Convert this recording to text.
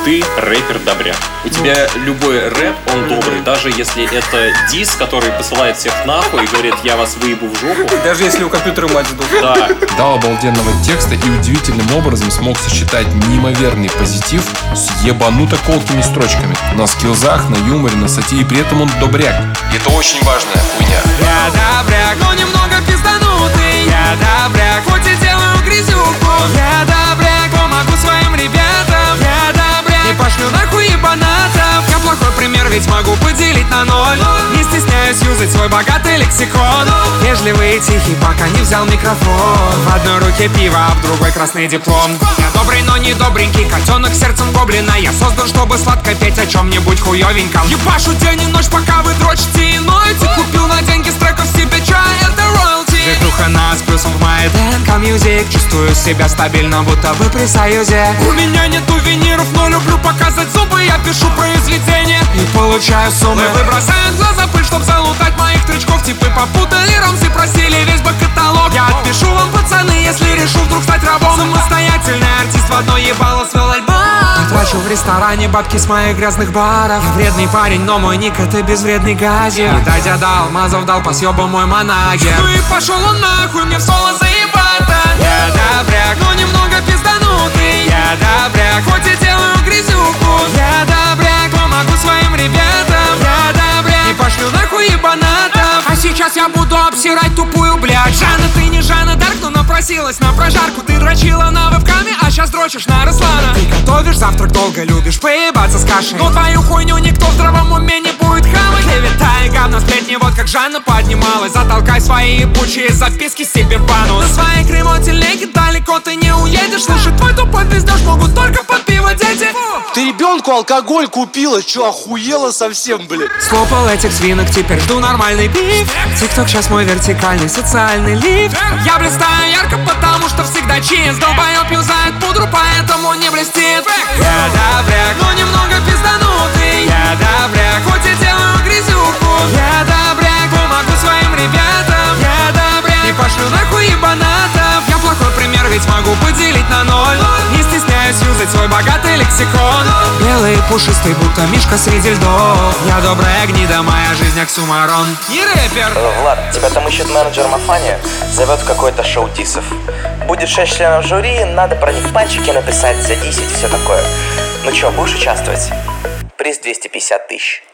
ты рэпер-добряк. У тебя любой рэп, он добрый, даже если это дис, который посылает всех нахуй и говорит: я вас выебу в жопу. Даже если у компьютера мать сдохла. Да. Дал обалденного текста и удивительным образом смог сочетать неимоверный позитив с ебануто колкими строчками. На скиллзах, на юморе, на сатире, при этом он добряк. И это очень важная хуйня. Я добряк, но немного пизданутый. Я добряк, хоть и делаю грязюку. Я добряк, помогу своим ребятам. Я добряк, не пошлю нахуй ебанатов. Я плохой пример, ведь могу поделить на ноль. Не стесняюсь юзать свой богатый лексикон. Вежливый и тихий, пока не взял микрофон. В одной руке пиво, а в другой красный диплом. Я добрый, но не добренький, котенок сердцем гоблина. Я создан, чтобы сладко петь о чем-нибудь хуёвеньком. Ебашу день и ночь, пока вы дрочите и ноете. Купил на деньги с треков себе чай, это роялти. Житуха нас плюсом в моей ДНК Music. Чувствую себя стабильно, будто бы при союзе. У меня нету виниров, но люблю показать зубы. Я пишу произведения и получаю суммы. Вы бросают в глаза пыль, чтоб залутать моих тречков. Типы попутали рамсы, просили весь бэк-каталог. Я отпишу вам, пацаны, если решу вдруг стать рабом. Самостоятельный артист в одно ебало свел альбом. Я трачу в ресторане бабки с моих грязных баров. Я вредный парень, но мой ник это безвредный газик. И дойдя до алмазов, дал по съебу мой манагер. Ну и пошел он нахуй, мне в соло заебато. Я добряк, но немного пизданутый. Я добряк, хоть и делаю грязюку. Я добряк, помогу своим ребятам. Я добряк, не пошлю нахуй ебанатов. А сейчас я буду обсирать тупую, блядь. Жанна, ты не Жанна Дарк, но напросилась на прожарку. Ты дрочила на вебкаме, а сейчас дрочишь на Руслана. Ты готовишь завтрак, долго любишь поебаться с кашей. Но твою хуйню никто в здравом уме не будет хавать. Клевета и говно сплетни, вот как Жанна поднималась. Затолкай свои ебучие записки себе в банус. На своей кремательной далеко ты не уедешь. Слушай, твой тупой пиздеж могут только под пиво дети. Ты ребенку алкоголь купила, чё, охуела совсем, блин? Слопал этих свинок, теперь жду нормальный биф. Тикток сейчас мой вертикальный социальный лифт. Я блистаю ярко, потому что всегда чист. Долбоёб юзает пудру, поэтому не блестит. Я добряк, но немного пизданутый. Я добряк, хоть и делаю грязюку. Я добряк, помогу своим ребятам. Я добряк, не пошлю нахуй ебанатов. Я плохой пример, ведь могу поделить на ноль. Не стесняюсь юзать свой богатый лексикон. Белый и пушистый, будто мишка среди льдов. Я добрая гнида, моя жизнь оксюмарон. Не рэпер. Влад, тебя там ищет менеджер Мафани, зовет в какое-то шоу дисов. Будет 6 членов жюри, надо про них пальчики написать, задисить, все такое. Ну чё, будешь участвовать? Приз 250 тысяч.